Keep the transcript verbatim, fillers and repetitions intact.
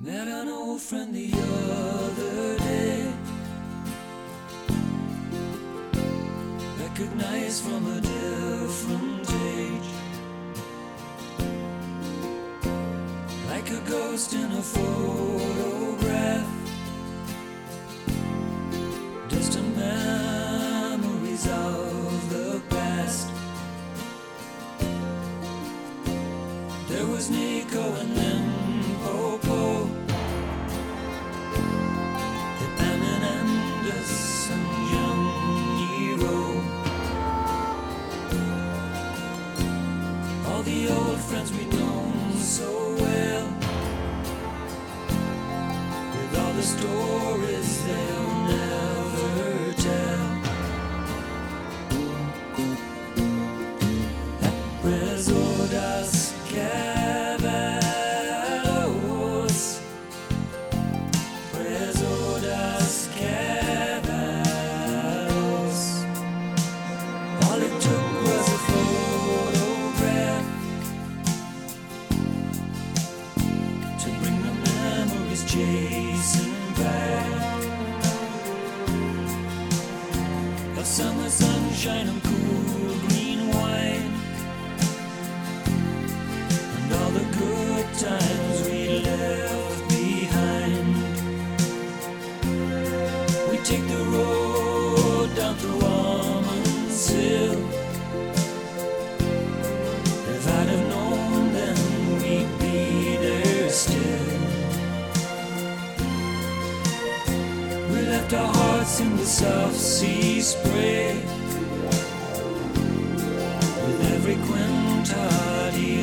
Met an old friend the other day, recognized from a different age, like a ghost in a photograph. Distant memories of the past. There was Nico and Limpopo, Pam and Anderson, young Nero, all the old friends we'd known so well, with all the stories they'll never tell. Resordas Cavalos, Resordas Cavalos. All it took was a photograph to bring the memories chasing back of summer sunshine and cool green wine, and all the good times we left behind. We take the road down through Almonds Hill. If I'd have known then we'd be there still. We left our hearts in the soft sea spray, with every quintadill